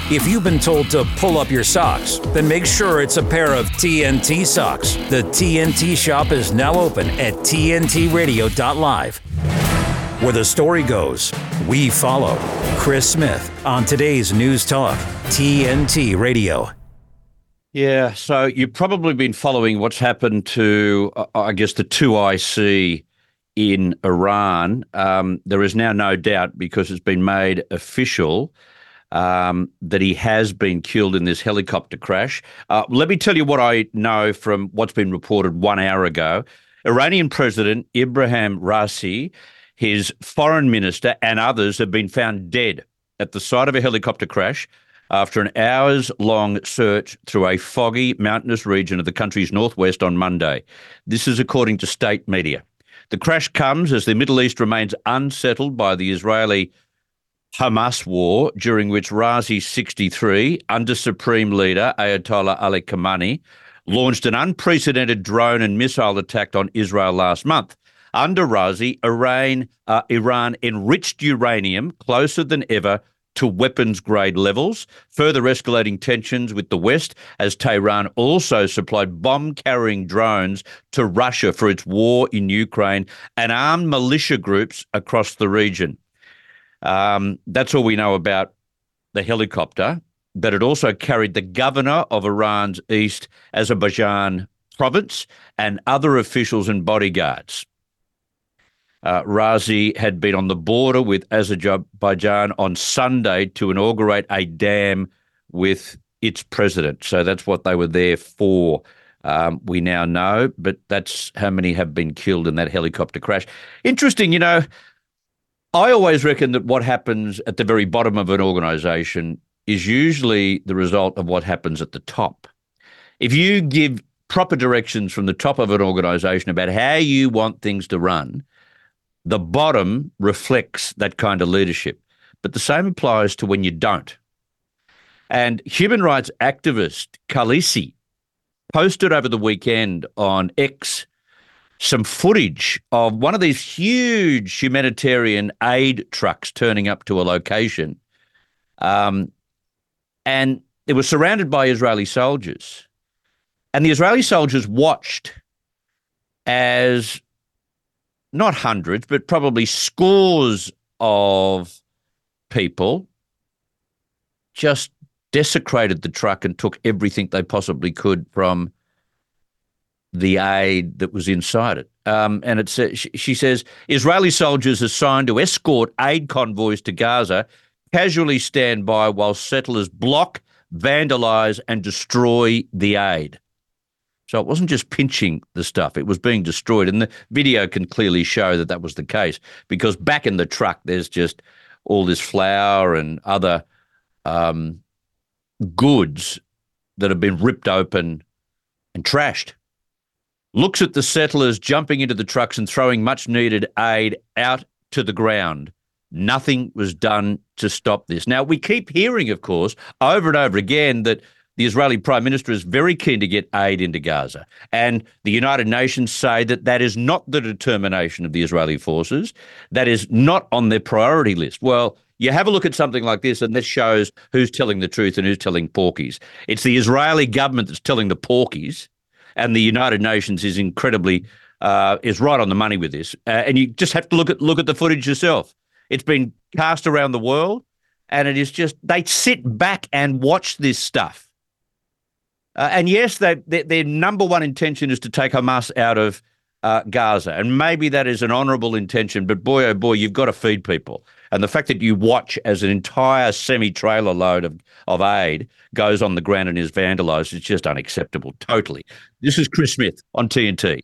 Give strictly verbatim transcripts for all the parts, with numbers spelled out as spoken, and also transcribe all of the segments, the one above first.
If you've been told to pull up your socks, then make sure it's a pair of T N T socks. The T N T shop is now open at T N T radio dot live. Where the story goes, we follow. Chris Smith on today's News Talk, T N T Radio. Yeah, so you've probably been following what's happened to, uh, I guess, the two I C in Iran. Um, there is now no doubt, because it's been made official, um, that he has been killed in this helicopter crash. Uh, let me tell you what I know from what's been reported one hour ago. Iranian President Ibrahim Raisi, his foreign minister and others have been found dead at the site of a helicopter crash after an hours-long search through a foggy mountainous region of the country's northwest on Monday. This is according to state media. The crash comes as the Middle East remains unsettled by the Israeli Hamas war, during which Raisi, sixty-three, under Supreme Leader Ayatollah Ali Khamenei, launched an unprecedented drone and missile attack on Israel last month. Under Raisi, Iran, uh, Iran enriched uranium closer than ever to weapons-grade levels, further escalating tensions with the West, as Tehran also supplied bomb-carrying drones to Russia for its war in Ukraine and armed militia groups across the region. Um, that's all we know about the helicopter, but it also carried the governor of Iran's East Azerbaijan province and other officials and bodyguards. Uh, Raisi had been on the border with Azerbaijan on Sunday to inaugurate a dam with its president. So that's what they were there for, um, we now know, but that's how many have been killed in that helicopter crash. Interesting, you know, I always reckon that what happens at the very bottom of an organisation is usually the result of what happens at the top. If you give proper directions from the top of an organisation about how you want things to run, the bottom reflects that kind of leadership. But the same applies to when you don't. And human rights activist Khaleesi posted over the weekend on X some footage of one of these huge humanitarian aid trucks turning up to a location. Um, and it was surrounded by Israeli soldiers. And the Israeli soldiers watched as not hundreds, but probably scores of people just desecrated the truck and took everything they possibly could from the aid that was inside it. Um, and it sa- she says, Israeli soldiers assigned to escort aid convoys to Gaza casually stand by while settlers block, vandalise and destroy the aid. So it wasn't just pinching the stuff, it was being destroyed. And the video can clearly show that that was the case, because back in the truck there's just all this flour and other um, goods that have been ripped open and trashed. Looks at the settlers jumping into the trucks and throwing much-needed aid out to the ground. Nothing was done to stop this. Now, we keep hearing, of course, over and over again that the Israeli Prime Minister is very keen to get aid into Gaza. And the United Nations say that that is not the determination of the Israeli forces. That is not on their priority list. Well, you have a look at something like this and this shows who's telling the truth and who's telling porkies. It's the Israeli government that's telling the porkies, and the United Nations is incredibly, uh, is right on the money with this. Uh, and you just have to look at look at the footage yourself. It's been cast around the world, and it is just, they sit back and watch this stuff. Uh, and yes, they, they, their number one intention is to take Hamas out of uh, Gaza. And maybe that is an honourable intention, but boy, oh boy, you've got to feed people. And the fact that you watch as an entire semi-trailer load of, of aid goes on the ground and is vandalised, it's just unacceptable, totally. This is Chris Smith on T N T.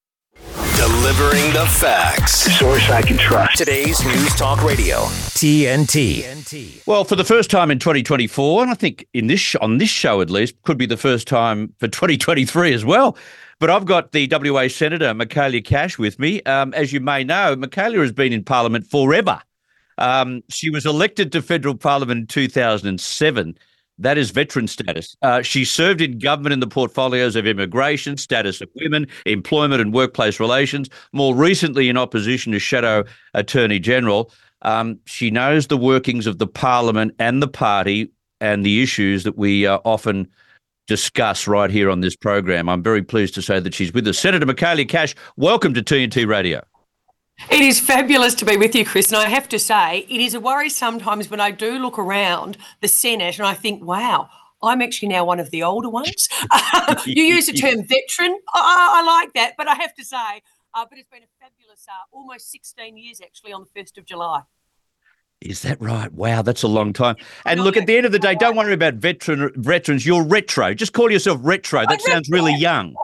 Delivering the facts. Source I can trust. Today's News Talk Radio. T N T. Well, for the first time in twenty twenty-four, and I think in this sh- on this show at least, could be the first time for twenty twenty-three as well. But I've got the W A Senator, Michaelia Cash, with me. Um, as you may know, Michaelia has been in Parliament forever. Um, she was elected to federal Parliament in two thousand seven. That is veteran status. Uh, she served in government in the portfolios of immigration, status of women, employment and workplace relations, more recently in opposition as Shadow Attorney General. Um, she knows the workings of the Parliament and the party and the issues that we uh, often discuss right here on this program. I'm very pleased to say that she's with us. Senator Michaelia Cash, welcome to T N T Radio. It is fabulous to be with you, Chris, and I have to say it is a worry sometimes when I do look around the Senate and I think, wow, I'm actually now one of the older ones. You use the term veteran. I, I like that, but I have to say, uh, but it's been a fabulous uh, almost sixteen years actually on the first of July. Is that right? Wow, that's a long time. And look, at the end of the day, don't worry about veteran veterans. You're retro. Just call yourself retro. That sounds really young.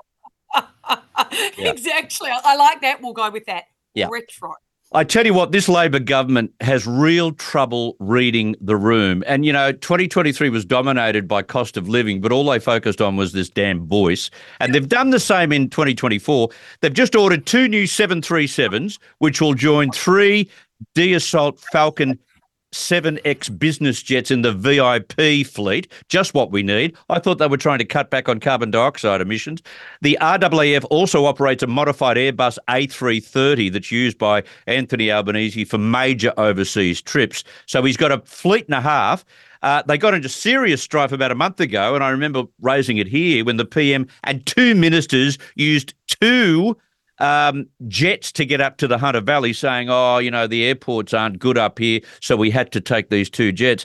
Yeah. Exactly. I like that. We'll go with that. Yeah. Retro. I tell you what, this Labor government has real trouble reading the room. And, you know, twenty twenty-three was dominated by cost of living, but all they focused on was this damn voice. And they've done the same in twenty twenty-four. They've just ordered two new seven thirty-sevens, which will join three Dassault Falcon seven X business jets in the V I P fleet, just what we need. I thought they were trying to cut back on carbon dioxide emissions. The R A A F also operates a modified Airbus A three thirty that's used by Anthony Albanese for major overseas trips. So he's got a fleet and a half. Uh, they got into serious strife about a month ago, and I remember raising it here when the P M and two ministers used two Um, jets to get up to the Hunter Valley, saying, oh, you know, the airports aren't good up here, so we had to take these two jets.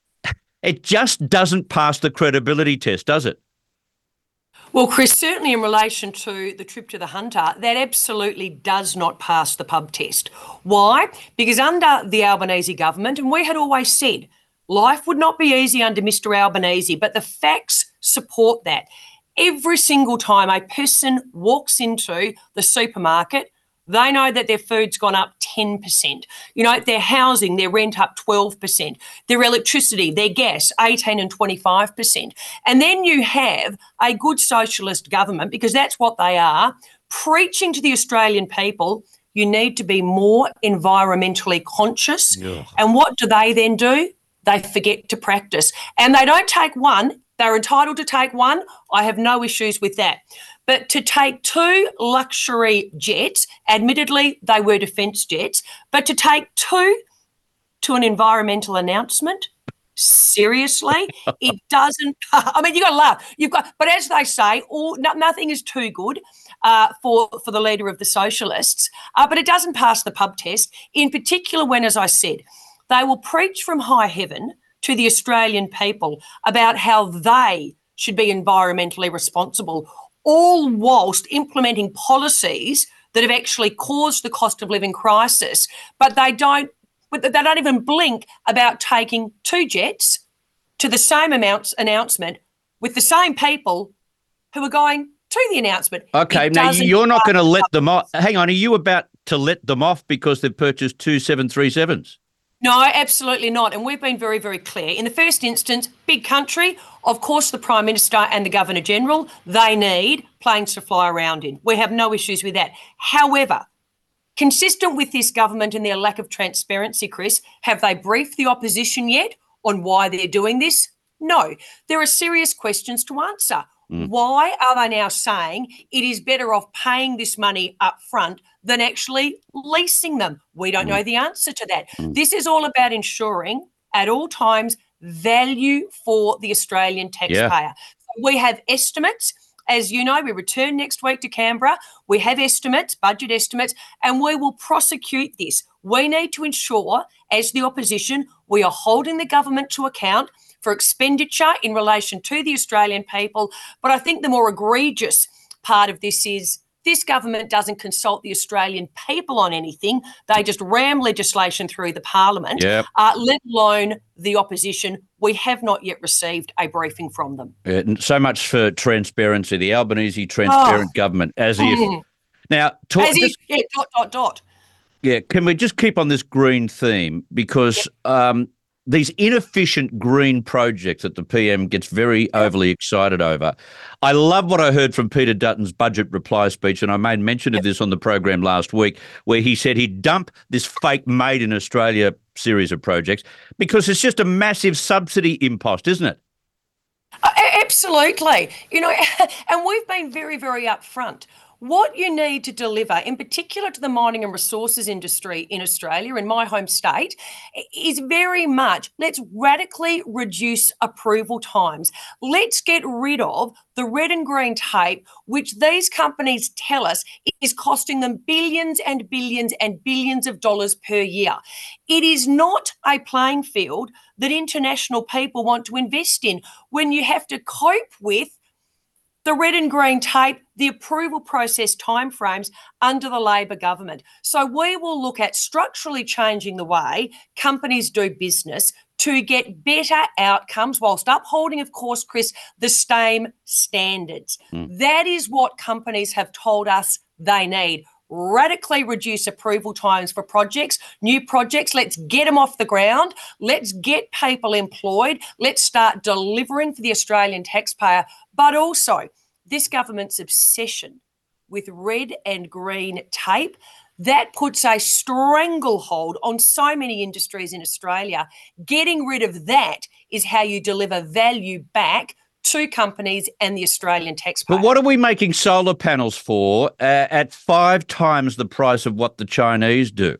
It just doesn't pass the credibility test, does it? Well, Chris, certainly in relation to the trip to the Hunter, that absolutely does not pass the pub test. Why? Because under the Albanese government, and we had always said, life would not be easy under Mister Albanese, but the facts support that. Every single time a person walks into the supermarket, they know that their food's gone up ten percent. You know, their housing, their rent up twelve percent. Their electricity, their gas, eighteen and twenty-five percent. And then you have a good socialist government, because that's what they are, preaching to the Australian people, you need to be more environmentally conscious. Yeah. And what do they then do? They forget to practice. And they don't take one. They're entitled to take one. I have no issues with that. But to take two luxury jets, admittedly, they were defence jets, but to take two to an environmental announcement, seriously, it doesn't. I mean, you got to laugh. You've got, but as they say, all no, nothing is too good uh, for for the leader of the socialists. Uh, but it doesn't pass the pub test. In particular, when, as I said, they will preach from high heaven to the Australian people about how they should be environmentally responsible, all whilst implementing policies that have actually caused the cost of living crisis. But they don't, but they don't even blink about taking two jets to the same amounts announcement with the same people who are going to the announcement. Okay, now you're not going to let them off. Hang on, are you about to let them off because they've purchased two seven thirty-sevens? No, absolutely not. And we've been very, very clear. In the first instance, big country, of course, the Prime Minister and the Governor-General, they need planes to fly around in. We have no issues with that. However, consistent with this government and their lack of transparency, Chris, have they briefed the opposition yet on why they're doing this? No. There are serious questions to answer. Mm. Why are they now saying it is better off paying this money up front than actually leasing them? We don't mm. know the answer to that. Mm. This is all about ensuring at all times value for the Australian taxpayer. Yeah. So we have estimates. As you know, we return next week to Canberra. We have estimates, budget estimates, and we will prosecute this. We need to ensure, as the opposition, we are holding the government to account for expenditure in relation to the Australian people. But I think the more egregious part of this is this government doesn't consult the Australian people on anything. They just ram legislation through the parliament, yep. uh, let alone the opposition. We have not yet received a briefing from them. Yeah, so much for transparency, the Albanese transparent oh. government, as if. Mm. Now, talk, as if, yeah, dot, dot, dot. Yeah, can we just keep on this green theme? Because yep. um, these inefficient green projects that the P M gets very overly excited over. I love what I heard from Peter Dutton's budget reply speech, and I made mention of this on the program last week, where he said he'd dump this fake Made in Australia series of projects because it's just a massive subsidy impost, isn't it? Uh, absolutely. You know, and we've been very, very upfront. What you need to deliver, in particular to the mining and resources industry in Australia, in my home state, is very much let's radically reduce approval times. Let's get rid of the red and green tape, which these companies tell us is costing them billions and billions and billions of dollars per year. It is not a playing field that international people want to invest in when you have to cope with the red and green tape, the approval process timeframes under the Labor government. So we will look at structurally changing the way companies do business to get better outcomes whilst upholding, of course, Chris, the same standards. Mm. That is what companies have told us they need. Radically reduce approval times for projects, new projects. Let's get them off the ground. Let's get people employed. Let's start delivering for the Australian taxpayer. But also, this government's obsession with red and green tape, that puts a stranglehold on so many industries in Australia. Getting rid of that is how you deliver value back to companies and the Australian taxpayer. But what are we making solar panels for uh, at five times the price of what the Chinese do?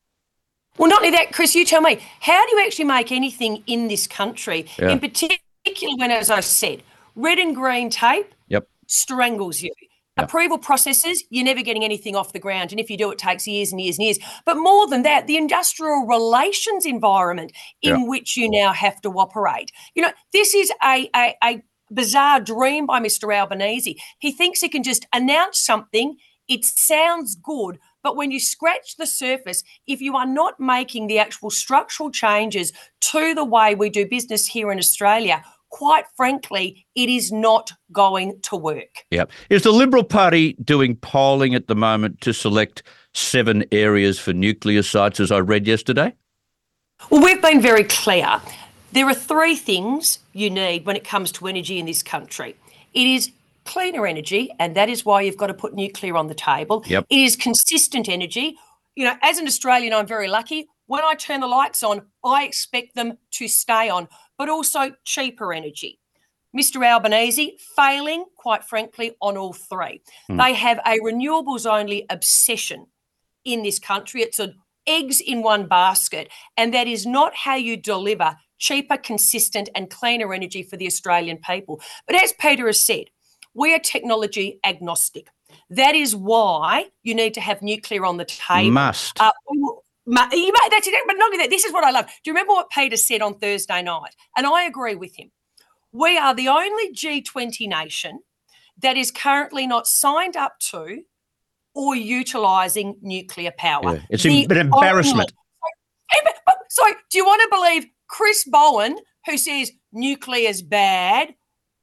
Well, not only that, Chris, you tell me, how do you actually make anything in this country, yeah. in particular when, as I said, red and green tape yep. strangles you. Yep. Approval processes, you're never getting anything off the ground. And if you do, it takes years and years and years. But more than that, the industrial relations environment in yep. which you now have to operate. You know, this is a, a, a bizarre dream by Mister Albanese. He thinks he can just announce something. It sounds good. But when you scratch the surface, if you are not making the actual structural changes to the way we do business here in Australia, quite frankly, it is not going to work. Yeah. Is the Liberal Party doing polling at the moment to select seven areas for nuclear sites, as I read yesterday? Well, we've been very clear. There are three things you need when it comes to energy in this country. It is cleaner energy, and that is why you've got to put nuclear on the table. Yep. It is consistent energy. You know, as an Australian, I'm very lucky. When I turn the lights on, I expect them to stay on, but also cheaper energy. Mister Albanese failing, quite frankly, on all three. Mm. They have a renewables-only obsession in this country. It's an eggs in one basket, and that is not how you deliver cheaper, consistent and cleaner energy for the Australian people. But as Peter has said, we are technology agnostic. That is why you need to have nuclear on the table. Must. Uh, That's it, but not only that, this is what I love. Do you remember what Peter said on Thursday night? And I agree with him. We are the only G twenty nation that is currently not signed up to or utilising nuclear power. Yeah. It's the an embarrassment. Only, so do you want to believe Chris Bowen, who says nuclear's bad,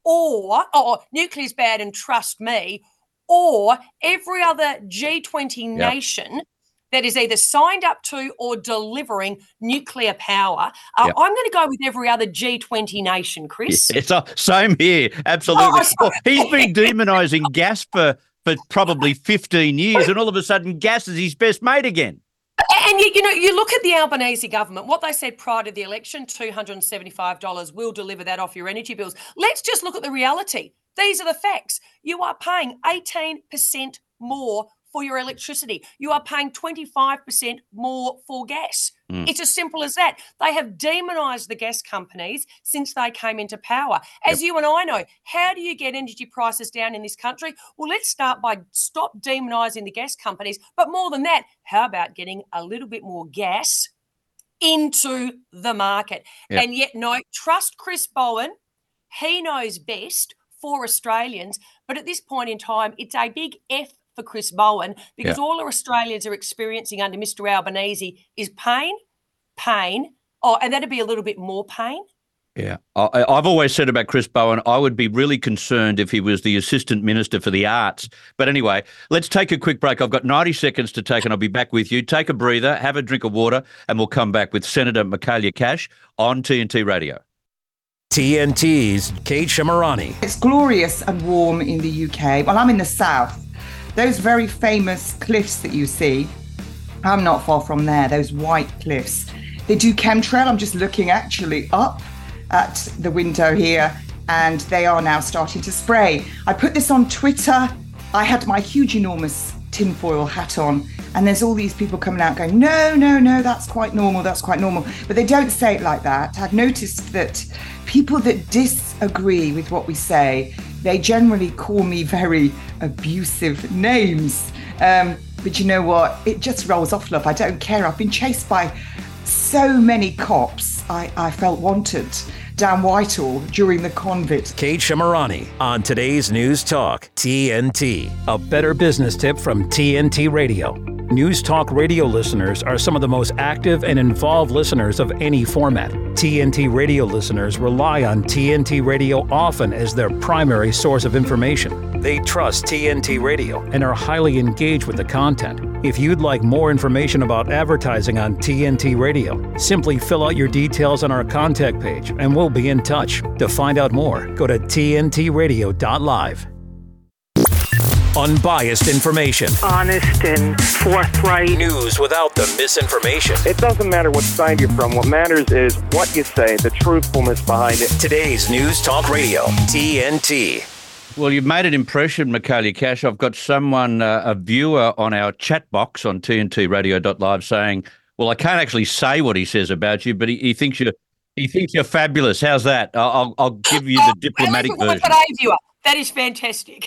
or oh, nuclear's bad and trust me, or every other G twenty yep. nation that is either signed up to or delivering nuclear power? Uh, yep. I'm going to go with every other G twenty nation, Chris. Yeah, it's uh, same here, absolutely. Oh, well, he's been demonising gas for, for probably fifteen years, and all of a sudden gas is his best mate again. And, you, you know, you look at the Albanese government, what they said prior to the election, two hundred seventy-five dollars will deliver that off your energy bills. Let's just look at the reality. These are the facts. You are paying eighteen percent more for your electricity. You are paying twenty-five percent more for gas. Mm. It's as simple as that. They have demonised the gas companies since they came into power. As yep. you and I know, how do you get energy prices down in this country? Well, let's start by stop demonising the gas companies. But more than that, how about getting a little bit more gas into the market? Yep. And yet, no, trust Chris Bowen. He knows best for Australians. But at this point in time, it's a big F for Chris Bowen, because yeah. all our Australians are experiencing under Mister Albanese is pain, pain, oh, and that'd be a little bit more pain. Yeah. I, I've always said about Chris Bowen, I would be really concerned if he was the Assistant Minister for the Arts. But anyway, let's take a quick break. I've got ninety seconds to take and I'll be back with you. Take a breather, have a drink of water, and we'll come back with Senator Michaelia Cash on T N T Radio. T N T's Kate Shemirani. It's glorious and warm in the U K. Well, I'm in the south. Those very famous cliffs that you see, I'm not far from there, those white cliffs. They do chemtrail. I'm just looking actually up at the window here, and they are now starting to spray. I put this on Twitter I had my huge, enormous tinfoil hat on, and there's all these people coming out going, no, no, no, that's quite normal, that's quite normal. But they don't say it like that. I've noticed that people that disagree with what we say, they generally call me very abusive names. Um, but you know what? It just rolls off, love. I don't care. I've been chased by so many cops. I, I felt wanted down Whitehall during the convict. Kate Shemirani on today's News Talk T N T. A better business tip from T N T Radio. News Talk Radio listeners are some of the most active and involved listeners of any format. T N T Radio listeners rely on T N T Radio often as their primary source of information. They trust T N T Radio and are highly engaged with the content. If you'd like more information about advertising on T N T Radio, simply fill out your details on our contact page and we'll be in touch. To find out more, go to T N T radio dot live. Unbiased information. Honest and forthright. News without the misinformation. It doesn't matter what side you're from. What matters is what you say, the truthfulness behind it. Today's News Talk Radio, T N T. Well, you've made an impression, Michaelia Cash. I've got someone, uh, a viewer on our chat box on T N T radio dot live saying, well, I can't actually say what he says about you, but he, he thinks you're he thinks you're fabulous. How's that? I'll, I'll give you the diplomatic oh, version. Viewer. That is fantastic.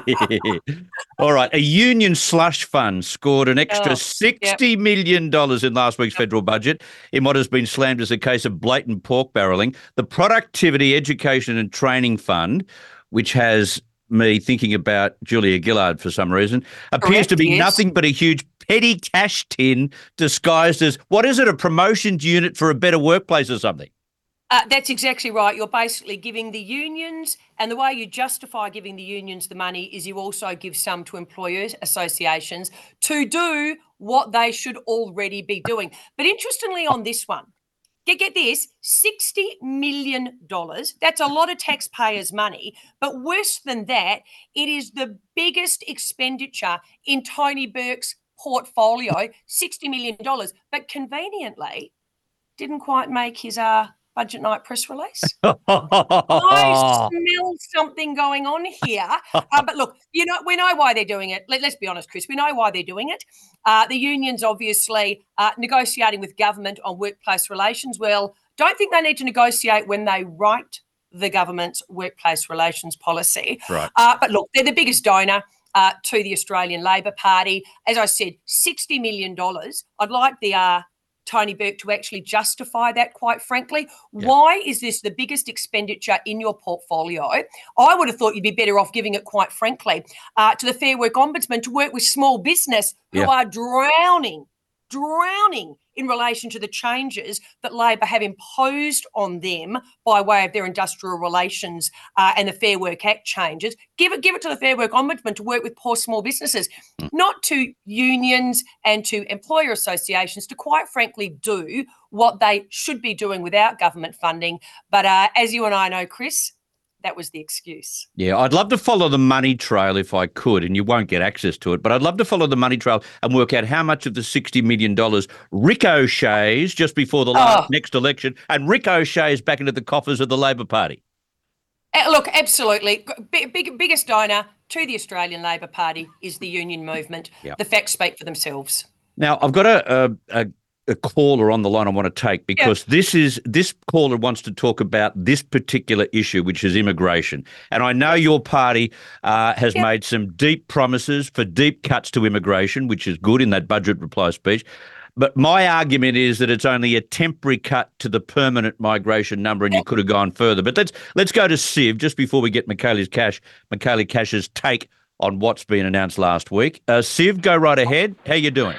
All right. A union slush fund scored an extra Oh, sixty million dollars in last week's federal budget in what has been slammed as a case of blatant pork barrelling. The Productivity, Education and Training Fund, which has me thinking about Julia Gillard for some reason, appears Correct, to be yes. nothing but a huge petty cash tin disguised as, what is it, a promotions unit for a better workplace or something? Uh, that's exactly right. You're basically giving the unions, and the way you justify giving the unions the money is you also give some to employers associations to do what they should already be doing. But interestingly on this one, get, get this, sixty million dollars, that's a lot of taxpayers' money, but worse than that, it is the biggest expenditure in Tony Burke's portfolio, sixty million dollars, but conveniently didn't quite make his uh, budget night press release. I smell something going on here. Uh, but look, you know, we know why they're doing it. Let, let's be honest, Chris. We know why they're doing it. Uh, the unions obviously uh, negotiating with government on workplace relations. Well, don't think they need to negotiate when they write the government's workplace relations policy. Right. Uh, but look, they're the biggest donor uh, to the Australian Labor Party. As I said, sixty million dollars. I'd like the uh, Tony Burke to actually justify that, quite frankly. Yeah. Why is this the biggest expenditure in your portfolio? I would have thought you'd be better off giving it, quite frankly, uh, to the Fair Work Ombudsman to work with small business who Yeah. are drowning, drowning in relation to the changes that Labor have imposed on them by way of their industrial relations uh, and the Fair Work Act changes. Give it, give it to the Fair Work Ombudsman to work with poor small businesses, mm. not to unions and to employer associations to, quite frankly, do what they should be doing without government funding. But uh, as you and I know, Chris, that was the excuse. Yeah, I'd love to follow the money trail if I could, and you won't get access to it, but I'd love to follow the money trail and work out how much of the sixty million dollars ricochets just before the last, Oh. next election and ricochets back into the coffers of the Labor Party. Uh, look, absolutely. Big, big, biggest donor to the Australian Labor Party is the union movement. Yep. The facts speak for themselves. Now, I've got a, a, a, a caller on the line I want to take because this is this caller wants to talk about this particular issue, which is immigration. And I know your party uh, has Yep. made some deep promises for deep cuts to immigration, which is good in that budget reply speech. But my argument is that it's only a temporary cut to the permanent migration number, and you could have gone further. But let's let's go to Siv just before we get Michaelia's Cash, Michaelia Cash's take on what's been announced last week. Uh, Siv, go right ahead. How you doing?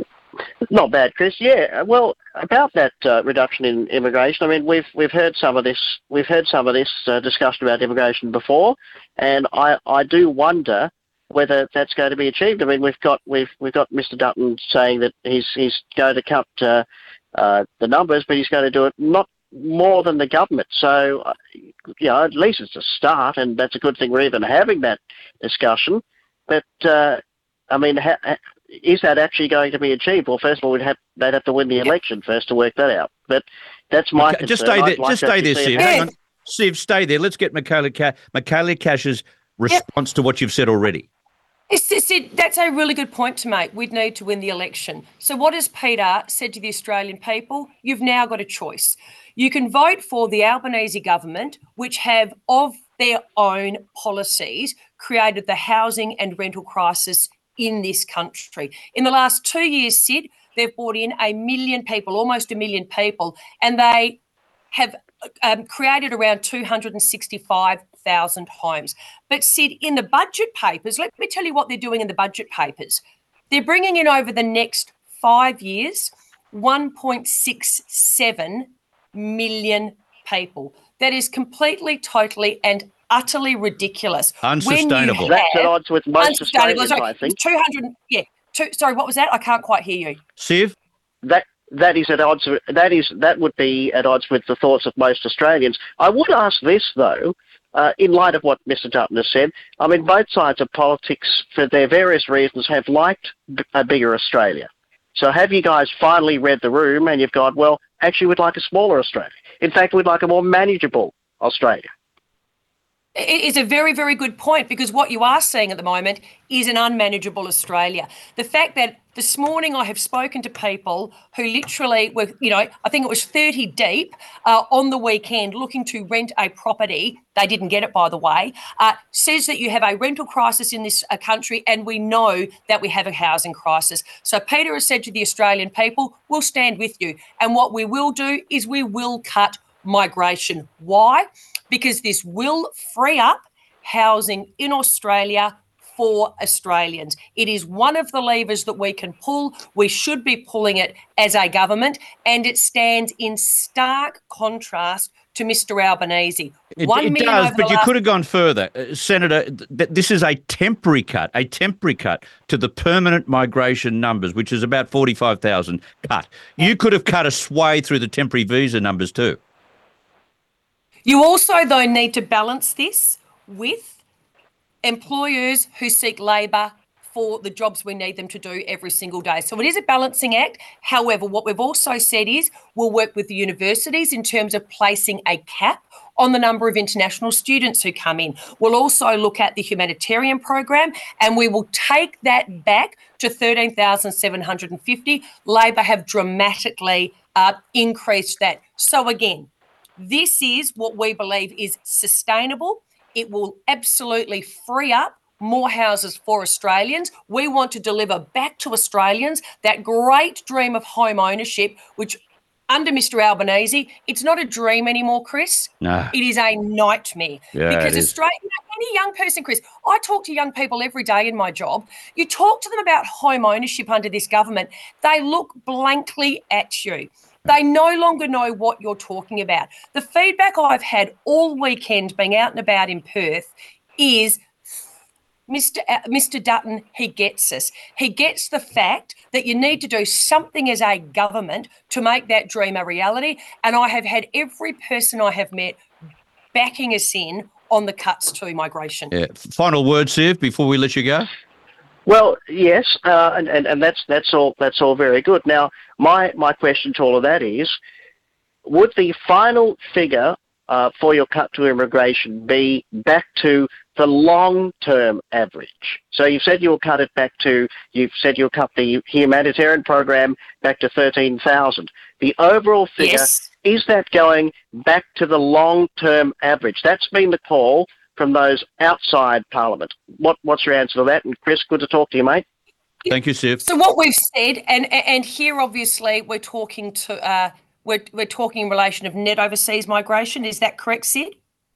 Not bad, Chris. Yeah. Well, about that uh, reduction in immigration, I mean, we've we've heard some of this. We've heard some of this uh, discussion about immigration before, and I, I do wonder whether that's going to be achieved. I mean, we've got we've we've got Mister Dutton saying that he's he's going to cut uh, uh, the numbers, but he's going to do it not more than the government. So, uh, you know, at least it's a start, and that's a good thing we're even having that discussion. But uh, I mean, ha- ha- is that actually going to be achieved? Well, first of all, we'd have they'd have to win the election first to work that out. But that's my Okay, just concern. stay there. I'd like Just to stay actually there, see Siv. it Hang happen. on. Siv, stay there. Let's get Michaelia, Ca- Michaelia Cash's response to what you've said already. It's, it's, it, that's a really good point to make. We'd need to win the election. So what has Peter said to the Australian people? You've now got a choice. You can vote for the Albanese government, which have, of their own policies, created the housing and rental crisis in this country. In the last two years, Sid, they've brought in a million people, almost a million people, and they have um, created around two hundred sixty-five thousand homes. But Sid, in the budget papers, let me tell you what they're doing in the budget papers. They're bringing in over the next five years one point six seven million people. That is completely, totally and utterly ridiculous. Unsustainable. That's at odds with most Australians, sorry, I think. two hundred, yeah. Two, sorry, what was that? I can't quite hear you. Siv? That that is at odds. That is that would be at odds with the thoughts of most Australians. I would ask this though, uh, in light of what Mister Dutton has said. I mean, both sides of politics, for their various reasons, have liked a bigger Australia. So have you guys finally read the room and you've gone, well, actually, we'd like a smaller Australia. In fact, we'd like a more manageable Australia. It is a very, very good point, because what you are seeing at the moment is an unmanageable Australia. The fact that this morning I have spoken to people who literally were, you know, I think it was thirty deep uh, on the weekend looking to rent a property. They didn't get it, by the way. Uh, says that you have a rental crisis in this uh, country, and we know that we have a housing crisis. So Peter has said to the Australian people, we'll stand with you. And what we will do is we will cut migration. Why? Because this will free up housing in Australia for Australians. It is one of the levers that we can pull. We should be pulling it as a government, and it stands in stark contrast to Mister Albanese. It, One it million does, over but the you last- could have gone further. Uh, Senator, th- this is a temporary cut, a temporary cut to the permanent migration numbers, which is about forty-five thousand cut. You could have cut a sway through the temporary visa numbers too. You also, though, need to balance this with employers who seek labour for the jobs we need them to do every single day. So it is a balancing act. However, what we've also said is we'll work with the universities in terms of placing a cap on the number of international students who come in. We'll also look at the humanitarian program, and we will take that back to thirteen thousand seven hundred fifty. Labor have dramatically uh, increased that. So again, this is what we believe is sustainable. It will absolutely free up more houses for Australians. We want to deliver back to Australians that great dream of home ownership, which under Mister Albanese, it's not a dream anymore, Chris. No. It is a nightmare. Yeah, because it is. Australia, you know, any young person, Chris, I talk to young people every day in my job. You talk to them about home ownership under this government, they look blankly at you. They no longer know what you're talking about. The feedback I've had all weekend being out and about in Perth is Mister Uh, Mister Dutton, he gets us. He gets the fact that you need to do something as a government to make that dream a reality. And I have had every person I have met backing us in on the cuts to migration. Yeah. Final word, Siv, before we let you go. Well, yes, uh, and, and, and that's that's all that's all very good. Now, my, my question to all of that is, would the final figure uh, for your cut to immigration be back to the long-term average? So you've said you'll cut it back to, you've said you'll cut the humanitarian program back to thirteen thousand. The overall figure, Yes. is that going back to the long-term average? That's been the call from those outside Parliament. What, what's your answer to that? And Chris, good to talk to you, mate. Thank you, Siv. So what we've said, and and here obviously we're talking to uh, we're we're talking in relation of net overseas migration. Is that correct, Sid?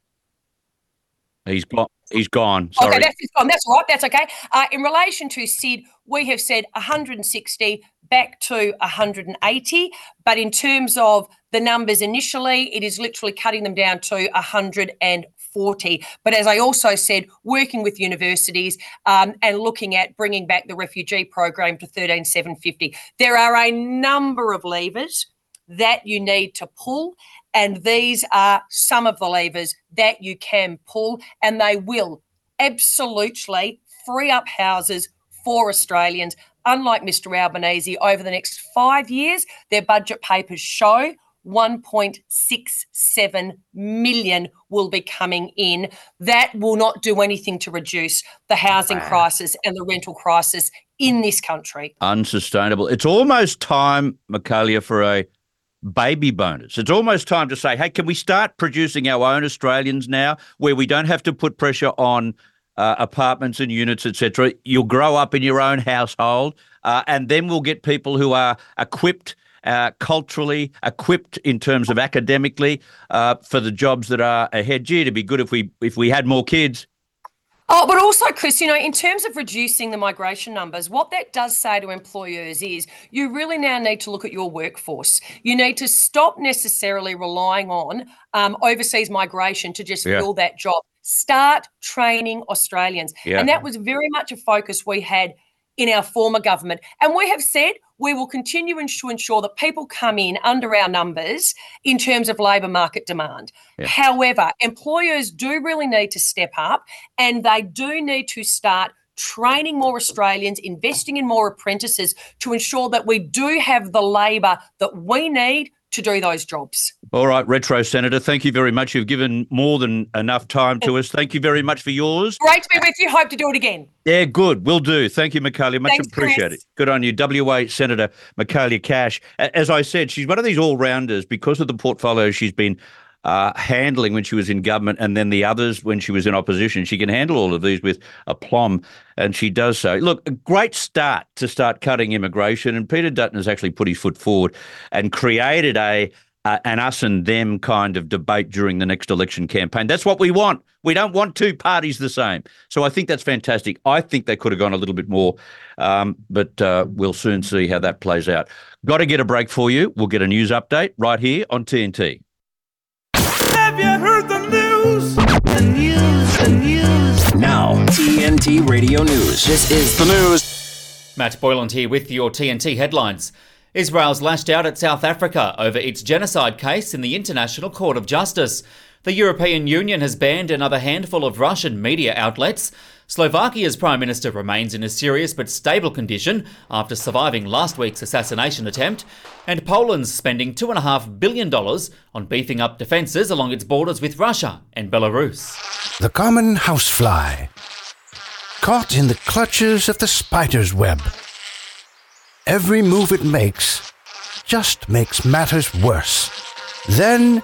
He's gone. He's gone. Sorry. Okay, that's gone. That's all right. That's okay. Uh, in relation to Sid, we have said one hundred sixty back to one hundred eighty, but in terms of the numbers initially, it is literally cutting them down to one hundred forty. But as I also said, working with universities um, and looking at bringing back the refugee program to thirteen thousand seven hundred fifty. There are a number of levers that you need to pull, and these are some of the levers that you can pull, and they will absolutely free up houses for Australians. Unlike Mister Albanese, over the next five years, their budget papers show one point six seven million will be coming in. That will not do anything to reduce the housing Wow. crisis and the rental crisis in this country. Unsustainable. It's almost time, Michaelia, for a baby bonus. It's almost time to say, hey, can we start producing our own Australians now where we don't have to put pressure on uh, apartments and units, et cetera. You'll grow up in your own household uh, and then we'll get people who are equipped Uh, culturally, equipped in terms of academically uh, for the jobs that are ahead. Gee, it'd be good if we if we had more kids. Oh, but also, Chris, you know, in terms of reducing the migration numbers, what that does say to employers is you really now need to look at your workforce. You need to stop necessarily relying on um, overseas migration to just Yeah. fill that job. Start training Australians. Yeah. And that was very much a focus we had in our former government. And we have said we will continue to ensure that people come in under our numbers in terms of labour market demand. Yeah. However, employers do really need to step up and they do need to start training more Australians, investing in more apprentices to ensure that we do have the labour that we need to do those jobs. All right, Retro Senator, thank you very much. You've given more than enough time to us. Thank you very much for yours. Great to be with you. Hope to do it again. Yeah, good. Will do. Thank you, Michaelia. Much Thanks, appreciated. Chris. Good on you. W A Senator Michaelia Cash. A- As I said, she's one of these all-rounders because of the portfolio she's been uh, handling when she was in government and then the others when she was in opposition. She can handle all of these with aplomb, and she does so. Look, a great start to start cutting immigration, and Peter Dutton has actually put his foot forward and created a uh, an us and them kind of debate during the next election campaign. That's what we want. We don't want two parties the same. So I think that's fantastic. I think they could have gone a little bit more, um, but uh, we'll soon see how that plays out. Got to get a break for you. We'll get a news update right here on T N T. Have you heard the news? The news, the news. Now, T N T Radio News. This is the news. Matt Boyland here with your T N T headlines. Israel's lashed out at South Africa over its genocide case in the International Court of Justice. The European Union has banned another handful of Russian media outlets. Slovakia's Prime Minister remains in a serious but stable condition after surviving last week's assassination attempt. And Poland's spending two point five billion dollars on beefing up defences along its borders with Russia and Belarus. The common housefly, caught in the clutches of the spider's web. Every move it makes just makes matters worse. Then,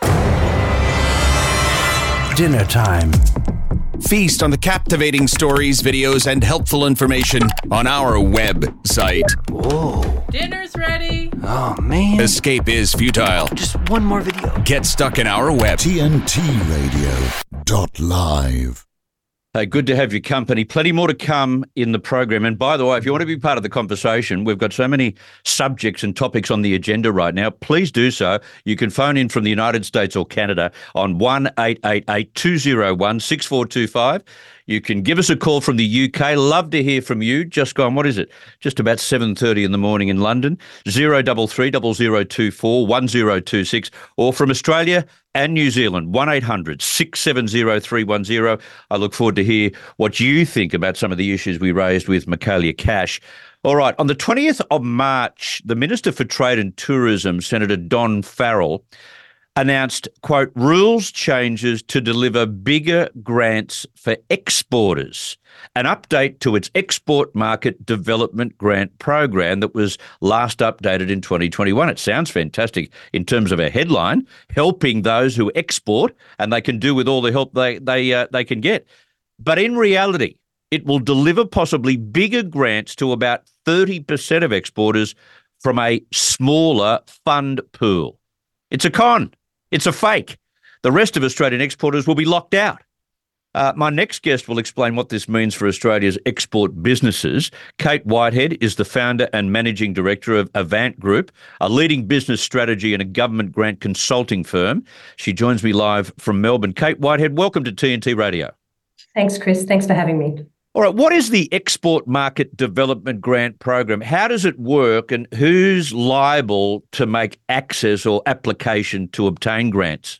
dinner time. Feast on the captivating stories, videos, and helpful information on our website. Whoa. Dinner's ready. Oh, man. Escape is futile. Just one more video. Get stuck in our web. T N T Radio dot live. Hey, good to have your company. Plenty more to come in the program. And by the way, if you want to be part of the conversation, we've got so many subjects and topics on the agenda right now. Please do so. You can phone in from the United States or Canada on one eight eight eight, two oh one, six four two five. You can give us a call from the U K. Love to hear from you. Just gone, what is it? Just about seven thirty in the morning in London. zero three three, zero zero two four, one zero two six. Or from Australia and New Zealand, one eight hundred, six seven zero, three one zero. I look forward to hear what you think about some of the issues we raised with Michaelia Cash. All right, on the twentieth of March, the Minister for Trade and Tourism, Senator Don Farrell, announced, quote, rules changes to deliver bigger grants for exporters, an update to its Export Market Development Grant Program that was last updated in twenty twenty-one. It sounds fantastic in terms of a headline, helping those who export, and they can do with all the help they, they, uh, they can get. But in reality, it will deliver possibly bigger grants to about thirty percent of exporters from a smaller fund pool. It's a con. It's a fake. The rest of Australian exporters will be locked out. Uh, my next guest will explain what this means for Australia's export businesses. Kate Whitehead is the founder and managing director of Avant Group, a leading business strategy and a government grant consulting firm. She joins me live from Melbourne. Kate Whitehead, welcome to T N T Radio. Thanks, Chris. Thanks for having me. All right, what is the Export Market Development Grant Program? How does it work, and who's liable to make access or application to obtain grants?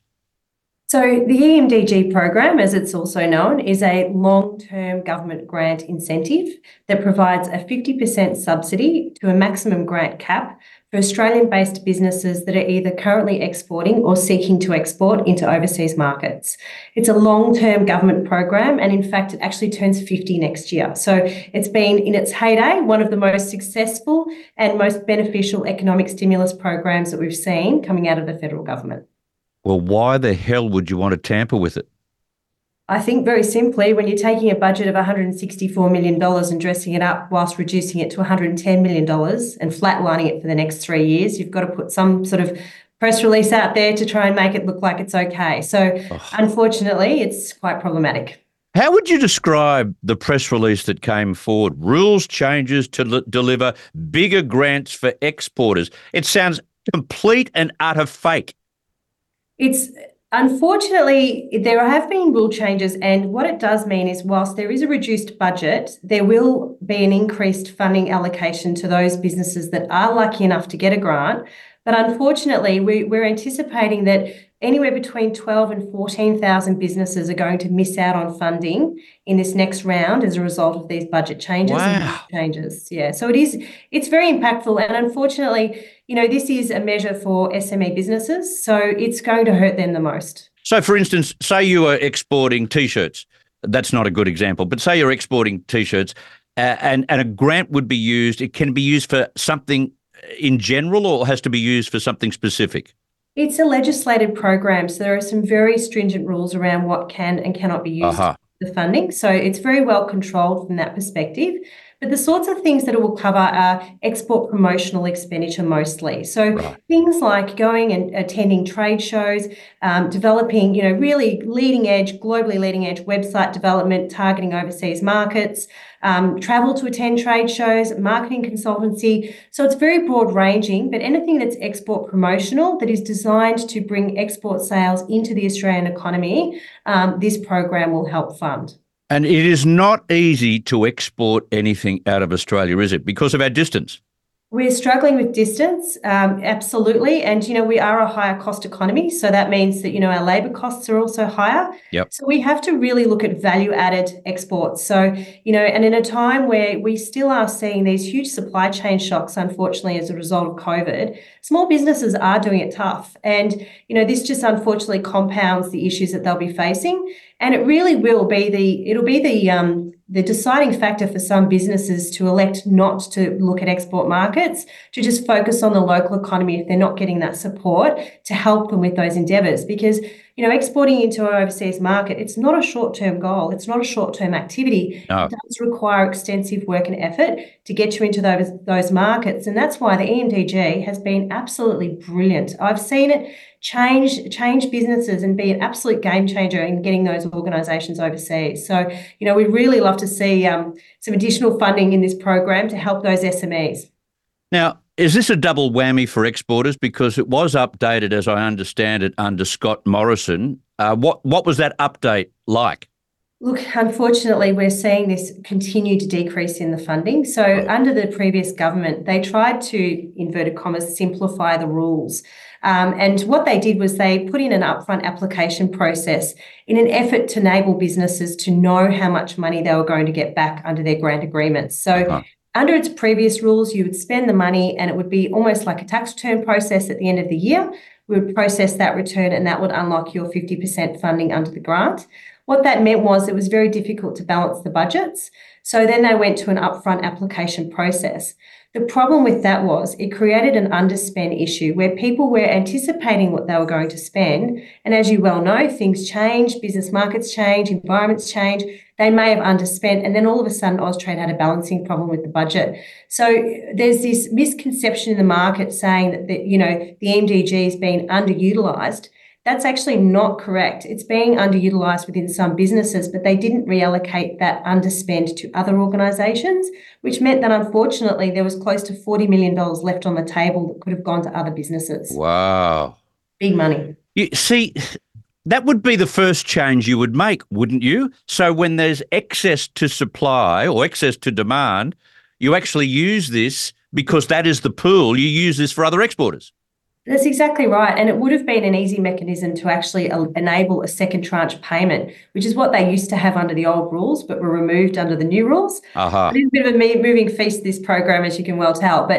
So the E M D G program, as it's also known, is a long-term government grant incentive that provides a fifty percent subsidy to a maximum grant cap for Australian-based businesses that are either currently exporting or seeking to export into overseas markets. It's a long-term government program, and in fact, it actually turns fifty next year. So it's been, in its heyday, one of the most successful and most beneficial economic stimulus programs that we've seen coming out of the federal government. Well, why the hell would you want to tamper with it? I think very simply, when you're taking a budget of one hundred sixty-four million dollars and dressing it up whilst reducing it to one hundred ten million dollars and flatlining it for the next three years, you've got to put some sort of press release out there to try and make it look like it's okay. So oh. unfortunately, it's quite problematic. How would you describe the press release that came forward? Rules changes to l- deliver bigger grants for exporters. It sounds complete and utter fake. It's Unfortunately, there have been rule changes, and what it does mean is whilst there is a reduced budget, there will be an increased funding allocation to those businesses that are lucky enough to get a grant. But unfortunately, we, we're anticipating that anywhere between twelve and fourteen thousand businesses are going to miss out on funding in this next round as a result of these budget changes. Wow. And budget changes. Yeah, so it is, it's very impactful, and unfortunately, you know, this is a measure for S M E businesses, so it's going to hurt them the most. So, for instance, say you are exporting T-shirts. That's not a good example, but say you're exporting T-shirts uh, and, and a grant would be used. It can be used for something in general or has to be used for something specific? It's a legislated program, so there are some very stringent rules around what can and cannot be used uh-huh. for the funding. So it's very well controlled from that perspective. But the sorts of things that it will cover are export promotional expenditure mostly. So right. things like going and attending trade shows, um, developing, you know, really leading edge, globally leading edge website development, targeting overseas markets, um, travel to attend trade shows, marketing consultancy. So it's very broad ranging, but anything that's export promotional that is designed to bring export sales into the Australian economy, um, this program will help fund. And it is not easy to export anything out of Australia, is it? Because of our distance. We're struggling with distance, um, absolutely. And, you know, we are a higher cost economy. So that means that, you know, our labour costs are also higher. Yep. So we have to really look at value added exports. So, you know, and in a time where we still are seeing these huge supply chain shocks, unfortunately, as a result of COVID, small businesses are doing it tough. And, you know, this just unfortunately compounds the issues that they'll be facing. And it really will be the, it'll be the, um, the deciding factor for some businesses to elect not to look at export markets, to just focus on the local economy if they're not getting that support to help them with those endeavours. Because, you know, exporting into an overseas market, it's not a short-term goal. It's not a short-term activity. No. It does require extensive work and effort to get you into those, those markets. And that's why the E M D G has been absolutely brilliant. I've seen it change change businesses and be an absolute game changer in getting those organisations overseas. So, you know, we'd really love to see um, some additional funding in this program to help those S M Es. Now, is this a double whammy for exporters? Because it was updated, as I understand it, under Scott Morrison. Uh, what what was that update like? Look, unfortunately, we're seeing this continued decrease in the funding. So oh. under the previous government, they tried to, inverted commas, simplify the rules. Um, and what they did was they put in an upfront application process in an effort to enable businesses to know how much money they were going to get back under their grant agreements. So uh-huh. under its previous rules, you would spend the money and it would be almost like a tax return process at the end of the year. We would process that return and that would unlock your fifty percent funding under the grant. What that meant was it was very difficult to balance the budgets. So then they went to an upfront application process. The problem with that was it created an underspend issue where people were anticipating what they were going to spend. And as you well know, things change, business markets change, environments change. They may have underspent, and then all of a sudden Austrade had a balancing problem with the budget. So there's this misconception in the market saying that, that you know, the E M D G is being underutilised. That's actually not correct. It's being underutilised within some businesses, but they didn't reallocate that underspend to other organisations, which meant that unfortunately there was close to forty million dollars left on the table that could have gone to other businesses. Wow. Big money. You see, that would be the first change you would make, wouldn't you? So when there's excess to supply or excess to demand, you actually use this because that is the pool. You use this for other exporters. That's exactly right. And it would have been an easy mechanism to actually enable a second tranche payment, which is what they used to have under the old rules, but were removed under the new rules. Uh-huh. It is a bit of a moving feast, this program, as you can well tell. But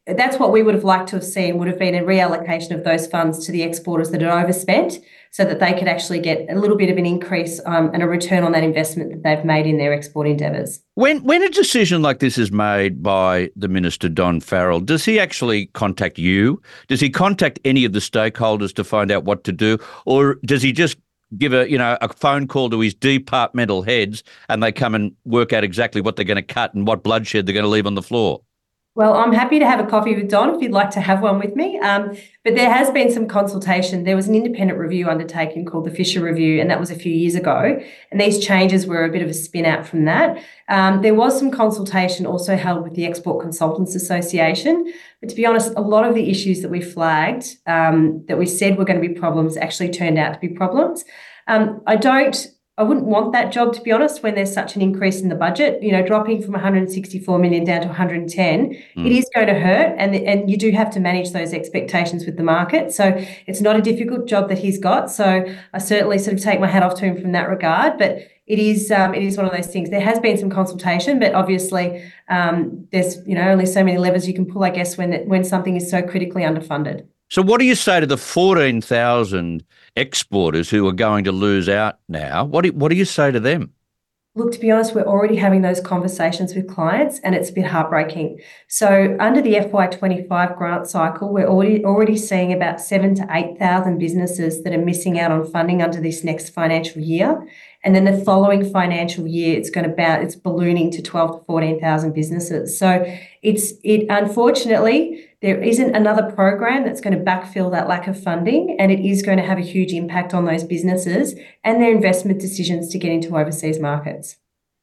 that's what we would have liked to have seen, would have been a reallocation of those funds to the exporters that had overspent so that they could actually get a little bit of an increase um, and a return on that investment that they've made in their export endeavours. When when a decision like this is made by the Minister, Don Farrell, does he actually contact you? Does he contact any of the stakeholders to find out what to do? Or does he just give a, you know, a phone call to his departmental heads and they come and work out exactly what they're going to cut and what bloodshed they're going to leave on the floor? Well, I'm happy to have a coffee with Don if you'd like to have one with me. Um, but there has been some consultation. There was an independent review undertaken called the Fisher Review, and that was a few years ago. And these changes were a bit of a spin out from that. Um, there was some consultation also held with the Export Consultants Association. But to be honest, a lot of the issues that we flagged, um, that we said were going to be problems, actually turned out to be problems. Um, I don't... I wouldn't want that job, to be honest, when there's such an increase in the budget. You know, dropping from one hundred sixty-four million down to one hundred ten, mm. it is going to hurt, and and you do have to manage those expectations with the market. So it's not a difficult job that he's got. So I certainly sort of take my hat off to him from that regard. But it is um, it is one of those things. There has been some consultation, but obviously um, there's you know only so many levers you can pull, I guess, when when something is so critically underfunded. So what do you say to the fourteen thousand exporters who are going to lose out now? What do, what do you say to them? Look, to be honest, we're already having those conversations with clients and it's a bit heartbreaking. So under the F Y twenty-five grant cycle, we're already already seeing about seven to eight thousand businesses that are missing out on funding under this next financial year. And then the following financial year, it's going to about it's ballooning to twelve to fourteen thousand businesses. So it's it unfortunately there isn't another program that's going to backfill that lack of funding, and it is going to have a huge impact on those businesses and their investment decisions to get into overseas markets.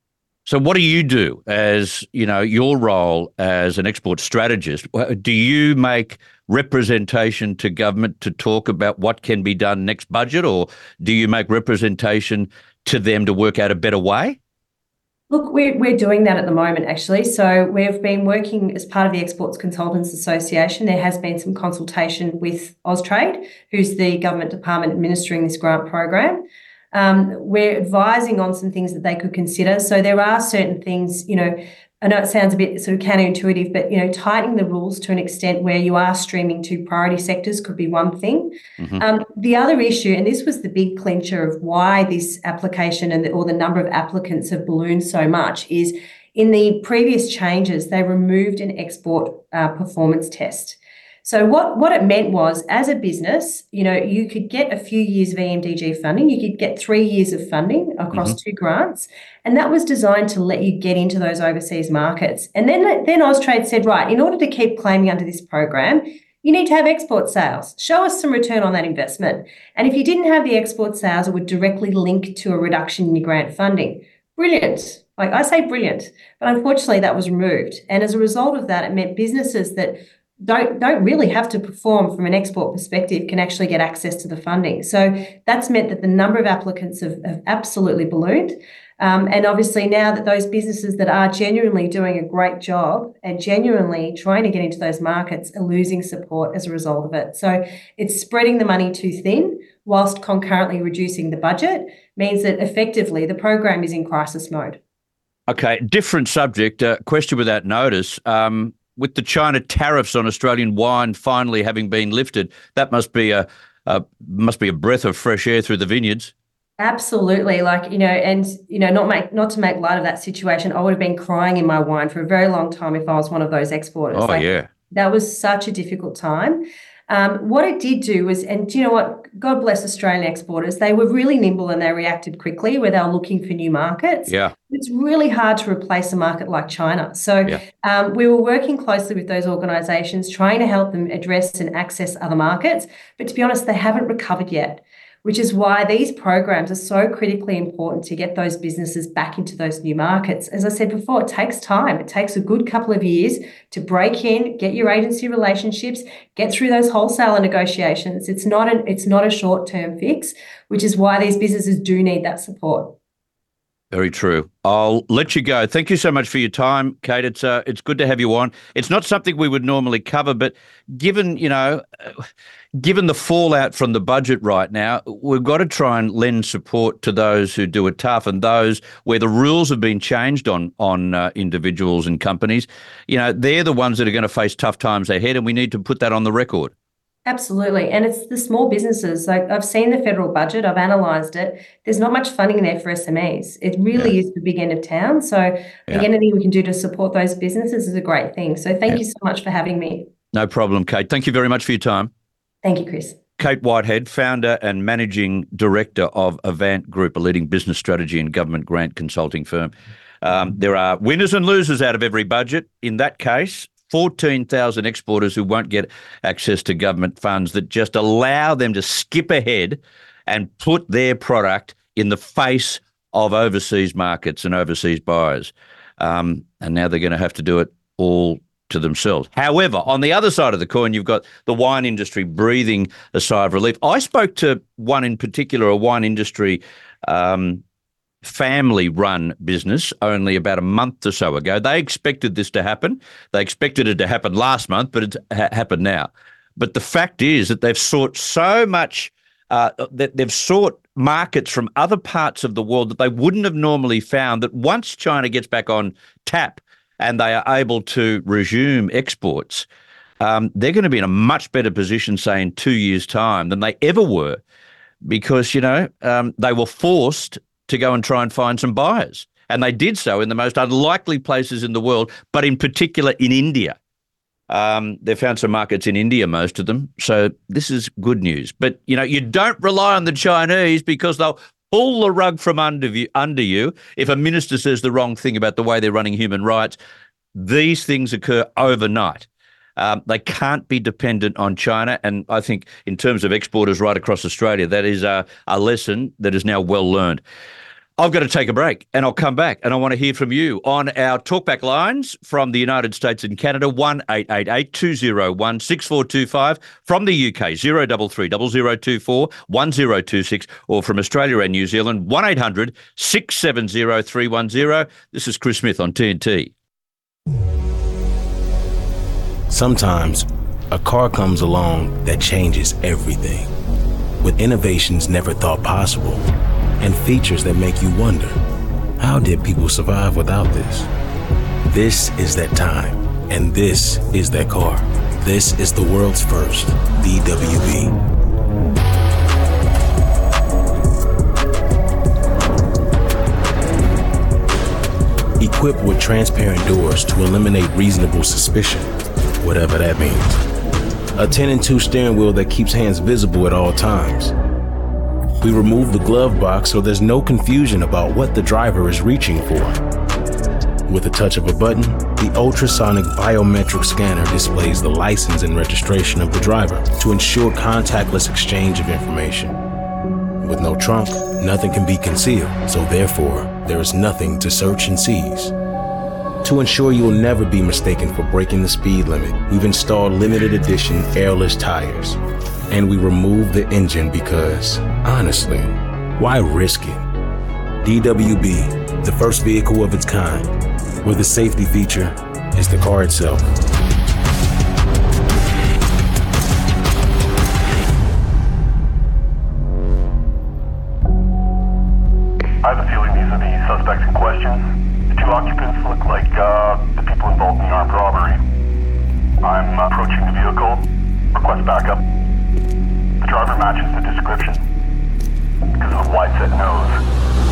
So what do you do as, you know, your role as an export strategist? Do you make representation to government to talk about what can be done next budget, or do you make representation to them to work out a better way? Look, we're, we're doing that at the moment, actually. So we've been working as part of the Exports Consultants Association. There has been some consultation with Austrade, who's the government department administering this grant program. Um, we're advising on some things that they could consider. So there are certain things, you know, I know it sounds a bit sort of counterintuitive, but, you know, tightening the rules to an extent where you are streaming to priority sectors could be one thing. Mm-hmm. Um, the other issue, and this was the big clincher of why this application and the, or the number of applicants have ballooned so much, is in the previous changes, they removed an export uh, performance test. So what, what it meant was, as a business, you know, you could get a few years of E M D G funding, you could get three years of funding across mm-hmm. two grants, and that was designed to let you get into those overseas markets. And then, then Austrade said, right, in order to keep claiming under this program, you need to have export sales. Show us some return on that investment. And if you didn't have the export sales, it would directly link to a reduction in your grant funding. Brilliant. Like I say, brilliant. But unfortunately, that was removed. And as a result of that, it meant businesses that don't don't really have to perform from an export perspective can actually get access to the funding. So that's meant that the number of applicants have, have absolutely ballooned. Um, and obviously now that those businesses that are genuinely doing a great job and genuinely trying to get into those markets are losing support as a result of it. So it's spreading the money too thin whilst concurrently reducing the budget, means that effectively the program is in crisis mode. Okay, different subject, uh, question without notice. Um, with the China tariffs on Australian wine finally having been lifted, that must be a, a must be a breath of fresh air through the vineyards. Absolutely. Like, you know, and, you know, not make not to make light of that situation, I would have been crying in my wine for a very long time if I was one of those exporters. Oh, like, yeah. That was such a difficult time. Um, what it did do was, and do you know what, God bless Australian exporters, they were really nimble and they reacted quickly where they were looking for new markets. Yeah. It's really hard to replace a market like China. So yeah. um, we were working closely with those organisations, trying to help them address and access other markets. But to be honest, they haven't recovered yet, which is why these programs are so critically important to get those businesses back into those new markets. As I said before, it takes time. It takes a good couple of years to break in, get your agency relationships, get through those wholesaler negotiations. It's not a, it's not a short-term fix, which is why these businesses do need that support. Very true. I'll let you go. Thank you so much for your time, Kate. It's uh, it's good to have you on. It's not something we would normally cover, but given, you know, given the fallout from the budget right now, we've got to try and lend support to those who do it tough and those where the rules have been changed on on uh, individuals and companies. You know, they're the ones that are going to face tough times ahead, and we need to put that on the record. Absolutely. And it's the small businesses. Like, I've seen the federal budget, I've analysed it. There's not much funding there for S M Es. It really yeah. is the big end of town. So I think yeah. anything we can do to support those businesses is a great thing. So thank yeah. you so much for having me. No problem, Kate. Thank you very much for your time. Thank you, Chris. Kate Whitehead, founder and managing director of Avant Group, a leading business strategy and government grant consulting firm. Um, there are winners and losers out of every budget. In that case, fourteen thousand exporters who won't get access to government funds that just allow them to skip ahead and put their product in the face of overseas markets and overseas buyers. Um, and now they're going to have to do it all to themselves. However, on the other side of the coin, you've got the wine industry breathing a sigh of relief. I spoke to one in particular, a wine industry um family-run business only about a month or so ago. They expected this to happen. They expected it to happen last month, but it's ha- happened now. But the fact is that they've sought so much, uh, that they've sought markets from other parts of the world that they wouldn't have normally found, that once China gets back on tap and they are able to resume exports, um, they're going to be in a much better position, say, in two years' time than they ever were because, you know, um, they were forced to go and try and find some buyers. And they did so in the most unlikely places in the world, but in particular in India. Um, they found some markets in India, most of them. So this is good news. But, you know, you don't rely on the Chinese because they'll pull the rug from under you, under you if a minister says the wrong thing about the way they're running human rights. These things occur overnight. Um, they can't be dependent on China. And I think in terms of exporters right across Australia, that is a, a lesson that is now well learned. I've got to take a break and I'll come back and I want to hear from you on our talkback lines from the United States and Canada, one eight eight eight, two oh one, six four two five, from the U K, zero three three, zero zero two four, one zero two six, or from Australia and New Zealand, one eight hundred, six seven zero, three one zero. This is Chris Smith on T N T. Sometimes a car comes along that changes everything, with innovations never thought possible and features that make you wonder, how did people survive without this? This is that time, and this is that car. This is the world's first D W B. Equipped with transparent doors to eliminate reasonable suspicion, whatever that means. A ten and two steering wheel that keeps hands visible at all times. We remove the glove box so there's no confusion about what the driver is reaching for. With a touch of a button, the ultrasonic biometric scanner displays the license and registration of the driver to ensure contactless exchange of information. With no trunk, nothing can be concealed, so therefore, there is nothing to search and seize. To ensure you'll never be mistaken for breaking the speed limit, we've installed limited edition airless tires. And we remove the engine because, honestly, why risk it? D W B, the first vehicle of its kind, where the safety feature is the car itself. I have a feeling these are the suspects in question. The two occupants look like uh, the people involved in the armed robbery. I'm approaching the vehicle. Request backup. The driver matches the description because of the wide-set nose.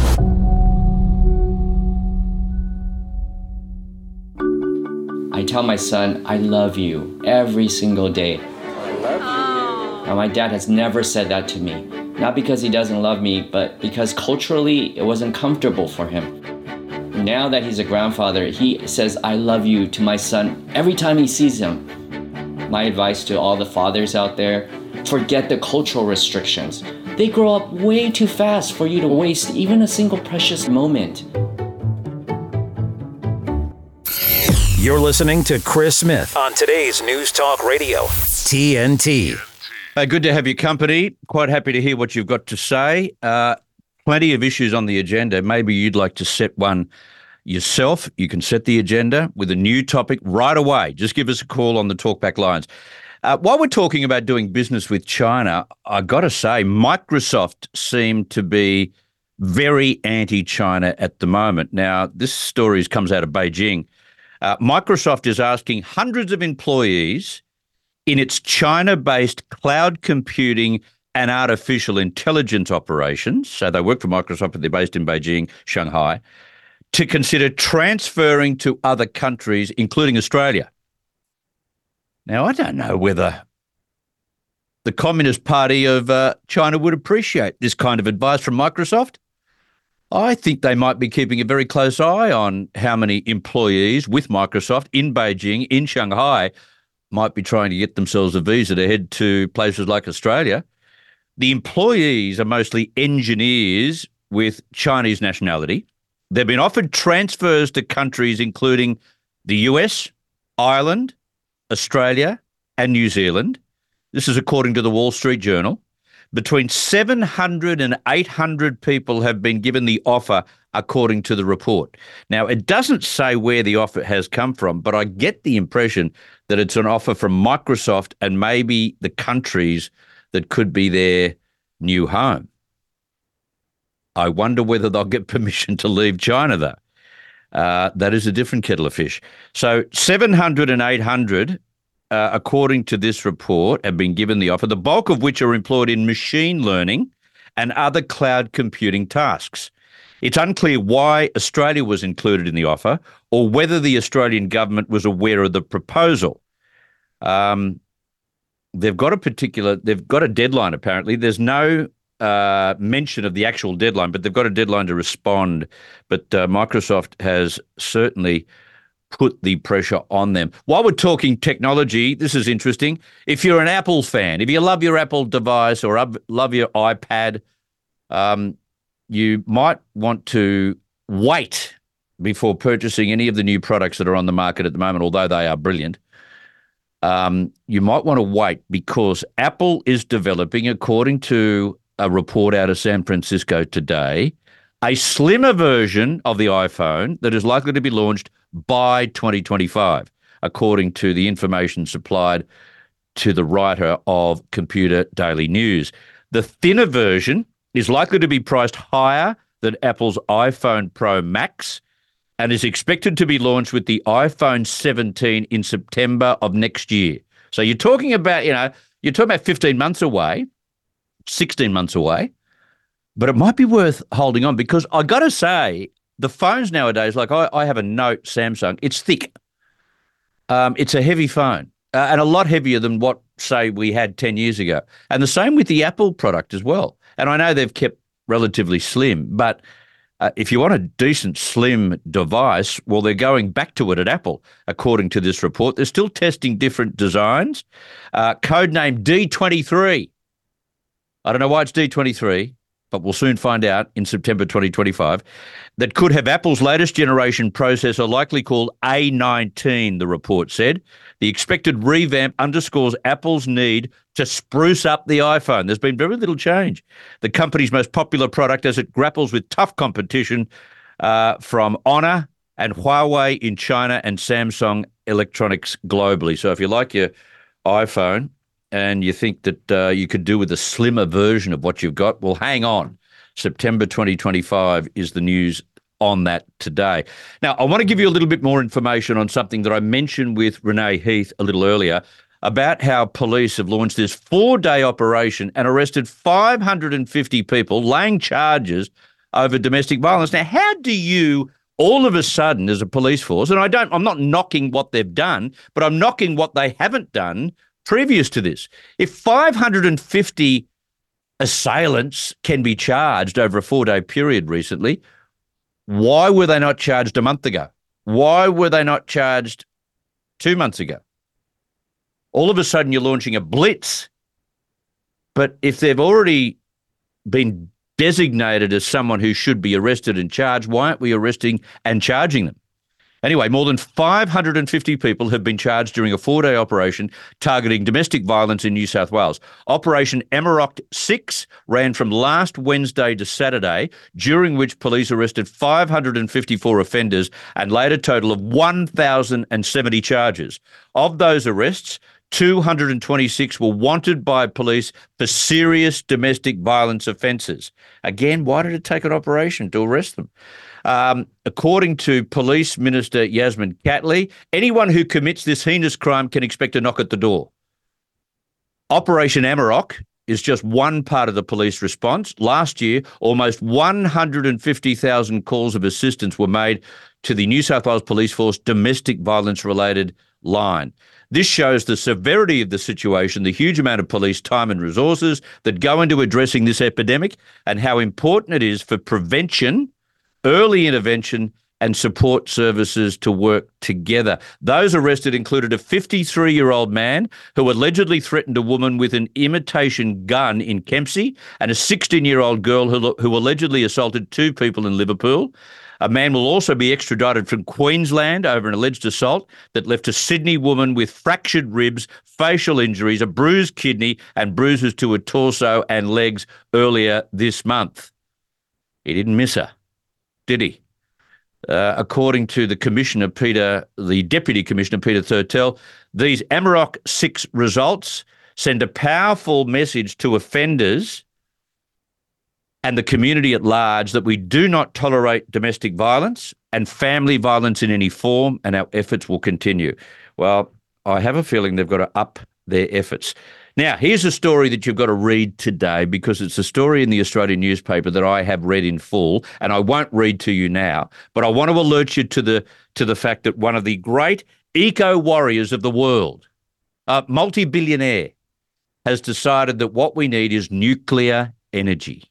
I tell my son, I love you every single day. I love you. Now, my dad has never said that to me. Not because he doesn't love me, but because culturally it wasn't comfortable for him. Now that he's a grandfather, he says, I love you to my son every time he sees him. My advice to all the fathers out there, forget the cultural restrictions. They grow up way too fast for you to waste even a single precious moment. You're listening to Chris Smith on today's News Talk Radio, T N T. Uh, good to have your company. Quite happy to hear what you've got to say. Uh, plenty of issues on the agenda. Maybe you'd like to set one yourself. You can set the agenda with a new topic right away. Just give us a call on the Talkback lines. Uh, while we're talking about doing business with China, I got to say, Microsoft seem to be very anti-China at the moment. Now, this story comes out of Beijing. Uh, Microsoft is asking hundreds of employees in its China-based cloud computing and artificial intelligence operations, so they work for Microsoft, but they're based in Beijing, Shanghai, to consider transferring to other countries, including Australia. Now, I don't know whether the Communist Party of uh, China would appreciate this kind of advice from Microsoft. I think they might be keeping a very close eye on how many employees with Microsoft in Beijing, in Shanghai, might be trying to get themselves a visa to head to places like Australia. The employees are mostly engineers with Chinese nationality. They've been offered transfers to countries including the U S, Ireland, Australia and New Zealand. This is according to the Wall Street Journal. Between seven hundred and eight hundred people have been given the offer, according to the report. Now, it doesn't say where the offer has come from, but I get the impression that it's an offer from Microsoft and maybe the countries that could be their new home. I wonder whether they'll get permission to leave China, though. Uh, that is a different kettle of fish. So seven hundred and eight hundred, uh, according to this report, have been given the offer, the bulk of which are employed in machine learning and other cloud computing tasks. It's unclear why Australia was included in the offer or whether the Australian government was aware of the proposal. Um, they've got a particular, they've got a deadline apparently. There's no Uh, mention of the actual deadline, but they've got a deadline to respond. But uh, Microsoft has certainly put the pressure on them. While we're talking technology, this is interesting. If you're an Apple fan, if you love your Apple device or love your iPad, um, you might want to wait before purchasing any of the new products that are on the market at the moment, although they are brilliant. Um, you might want to wait because Apple is developing, according to a report out of San Francisco today, a slimmer version of the iPhone that is likely to be launched by twenty twenty-five, according to the information supplied to the writer of Computer Daily News. The thinner version is likely to be priced higher than Apple's iPhone Pro Max and is expected to be launched with the iPhone seventeen in September of next year. So you're talking about, you know, you're talking about fifteen months away, sixteen months away, but it might be worth holding on because I got to say, the phones nowadays, like I, I have a Note Samsung, it's thick. Um, it's a heavy phone uh, and a lot heavier than what, say, we had ten years ago. And the same with the Apple product as well. And I know they've kept relatively slim, but uh, if you want a decent slim device, well, they're going back to it at Apple, according to this report. They're still testing different designs, uh, codenamed D twenty-three. I don't know why it's D twenty-three, but we'll soon find out in September twenty twenty-five, that could have Apple's latest generation processor, likely called A nineteen, the report said. The expected revamp underscores Apple's need to spruce up the iPhone. There's been very little change. The company's most popular product as it grapples with tough competition uh, from Honor and Huawei in China and Samsung Electronics globally. So if you like your iPhone and you think that uh, you could do with a slimmer version of what you've got, well, hang on. September twenty twenty-five is the news on that today. Now, I want to give you a little bit more information on something that I mentioned with Renee Heath a little earlier about how police have launched this four-day operation and arrested five hundred fifty people, laying charges over domestic violence. Now, how do you all of a sudden, as a police force, and I don't, I'm not knocking what they've done, but I'm knocking what they haven't done previous to this. If five hundred fifty assailants can be charged over a four-day period recently, why were they not charged a month ago? Why were they not charged two months ago? All of a sudden, you're launching a blitz. But if they've already been designated as someone who should be arrested and charged, why aren't we arresting and charging them? Anyway, more than five hundred fifty people have been charged during a four-day operation targeting domestic violence in New South Wales. Operation Amarok six ran from last Wednesday to Saturday, during which police arrested five hundred fifty-four offenders and laid a total of one thousand seventy charges. Of those arrests, two hundred twenty-six were wanted by police for serious domestic violence offences. Again, why did it take an operation to arrest them? Um, according to Police Minister Yasmin Catley, anyone who commits this heinous crime can expect a knock at the door. Operation Amarok is just one part of the police response. Last year, almost one hundred fifty thousand calls of assistance were made to the New South Wales Police Force domestic violence-related line. This shows the severity of the situation, the huge amount of police time and resources that go into addressing this epidemic, and how important it is for prevention, early intervention and support services to work together. Those arrested included a fifty-three-year-old man who allegedly threatened a woman with an imitation gun in Kempsey, and a sixteen-year-old girl who, who allegedly assaulted two people in Liverpool. A man will also be extradited from Queensland over an alleged assault that left a Sydney woman with fractured ribs, facial injuries, a bruised kidney and bruises to her torso and legs earlier this month. He didn't miss her, did he? Uh, according to the Commissioner, Peter, the Deputy Commissioner, Peter Thurtell, these Amarok six results send a powerful message to offenders and the community at large that we do not tolerate domestic violence and family violence in any form, and our efforts will continue. Well, I have a feeling they've got to up their efforts. Now, here's a story that you've got to read today, because it's a story in the Australian newspaper that I have read in full, and I won't read to you now, but I want to alert you to the to the fact that one of the great eco-warriors of the world, a multi-billionaire, has decided that what we need is nuclear energy.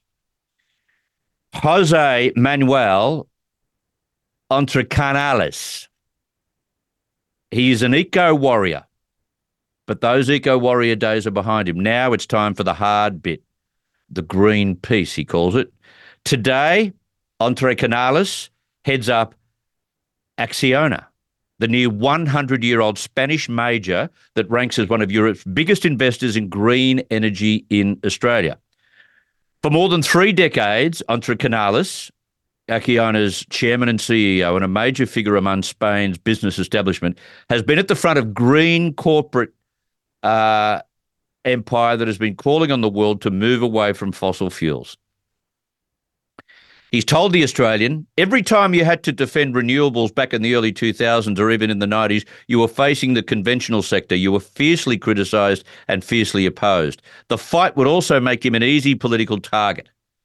Jose Manuel Entrecanales. He is an eco-warrior, but those eco-warrior days are behind him. Now it's time for the hard bit, the green piece, he calls it. Today, Entrecanales heads up Acciona, the near one hundred-year-old Spanish major that ranks as one of Europe's biggest investors in green energy in Australia. For more than three decades, Entrecanales, Acciona's chairman and C E O and a major figure among Spain's business establishment, has been at the front of green corporate uh, empire that has been calling on the world to move away from fossil fuels. He's told The Australian, every time you had to defend renewables back in the early two thousands or even in the nineties, you were facing the conventional sector. You were fiercely criticised and fiercely opposed. The fight would also make him an easy political target.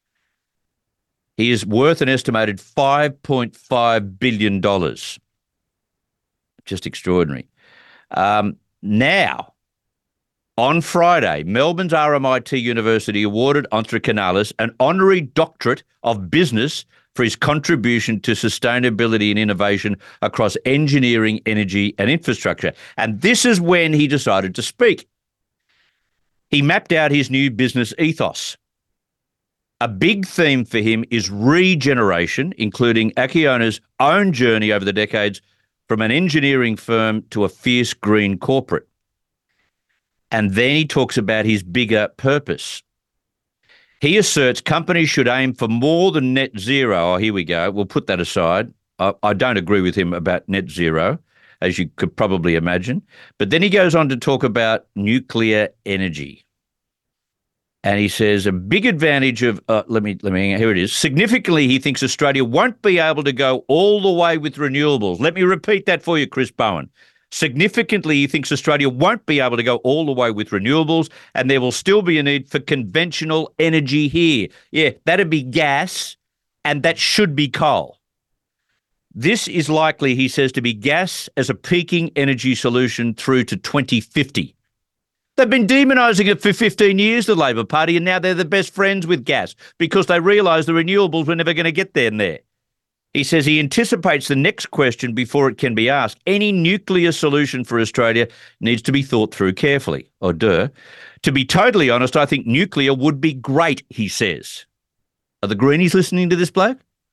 He is worth an estimated five point five billion dollars. Just extraordinary. Um, now, on Friday, Melbourne's R M I T University awarded Entrecanales an honorary doctorate of business for his contribution to sustainability and innovation across engineering, energy and infrastructure. And this is when he decided to speak. He mapped out his new business ethos. A big theme for him is regeneration, including Acciona's own journey over the decades from an engineering firm to a fierce green corporate. And then he talks about his bigger purpose. He asserts companies should aim for more than net zero. Oh, here we go. We'll put that aside. I, I don't agree with him about net zero, as you could probably imagine. But then he goes on to talk about nuclear energy. And he says a big advantage of, uh, let me, let me, here it is. Significantly, he thinks Australia won't be able to go all the way with renewables. Let me repeat that for you, Chris Bowen. Significantly, he thinks Australia won't be able to go all the way with renewables, and there will still be a need for conventional energy here. Yeah, that'd be gas, and that should be coal. This is likely, he says, to be gas as a peaking energy solution through to twenty fifty. They've been demonising it for fifteen years, the Labor Party, and now they're the best friends with gas because they realise the renewables were never going to get there and there. He says he anticipates the next question before it can be asked. Any nuclear solution for Australia needs to be thought through carefully. Oh, duh. To be totally honest, I think nuclear would be great, he says. Are the Greenies listening to this bloke?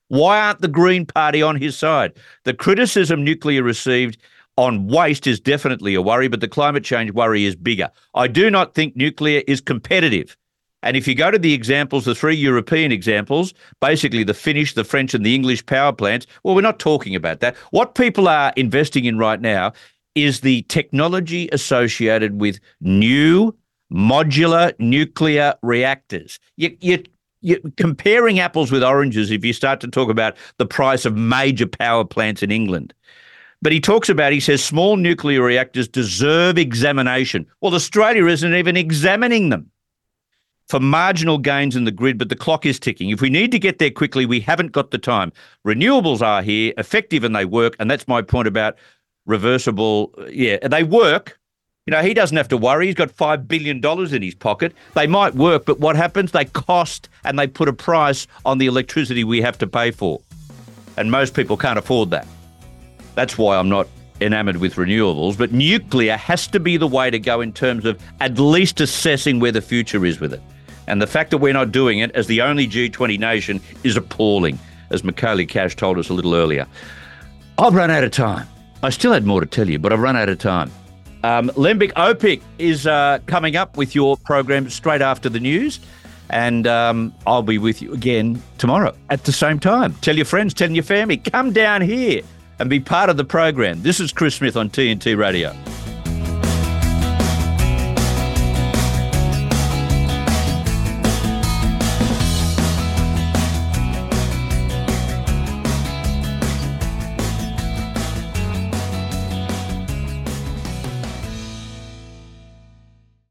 Why aren't the Green Party on his side? The criticism nuclear received on waste is definitely a worry, but the climate change worry is bigger. I do not think nuclear is competitive. And if you go to the examples, the three European examples, basically the Finnish, the French and the English power plants, well, we're not talking about that. What people are investing in right now is the technology associated with new modular nuclear reactors. You, you, you're comparing apples with oranges if you start to talk about the price of major power plants in England. But he talks about, he says, small nuclear reactors deserve examination. Well, Australia isn't even examining them for marginal gains in the grid, but the clock is ticking. If we need to get there quickly, we haven't got the time. Renewables are here, effective, and they work, and that's my point about reversible. Yeah, they work. You know, he doesn't have to worry. He's got five billion dollars in his pocket. They might work, but what happens? They cost and they put a price on the electricity we have to pay for. And most people can't afford that. That's why I'm not enamoured with renewables. But nuclear has to be the way to go in terms of at least assessing where the future is with it. And the fact that we're not doing it as the only G twenty nation is appalling, as Michaelia Cash told us a little earlier. I've run out of time. I still had more to tell you, but I've run out of time. Um, Lembic Opic is uh, coming up with your program straight after the news. And um, I'll be with you again tomorrow at the same time. Tell your friends, tell your family, come down here and be part of the program. This is Chris Smith on T N T Radio.